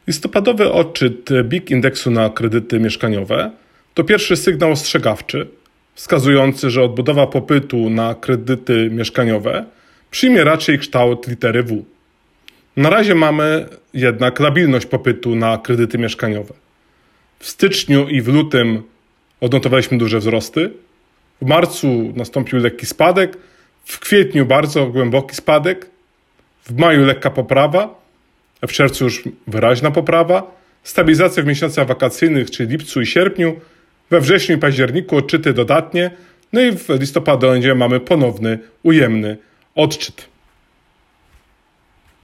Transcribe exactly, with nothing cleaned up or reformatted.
Listopadowy odczyt B I K indeksu na kredyty mieszkaniowe to pierwszy sygnał ostrzegawczy wskazujący, że odbudowa popytu na kredyty mieszkaniowe przyjmie raczej kształt litery W. Na razie mamy jednak labilność popytu na kredyty mieszkaniowe. W styczniu i w lutym odnotowaliśmy duże wzrosty. W marcu nastąpił lekki spadek, w kwietniu bardzo głęboki spadek, w maju lekka poprawa, a w czerwcu już wyraźna poprawa, stabilizacja w miesiącach wakacyjnych, czyli lipcu i sierpniu, we wrześniu i październiku odczyty dodatnie, no i w listopadzie mamy ponowny, ujemny odczyt.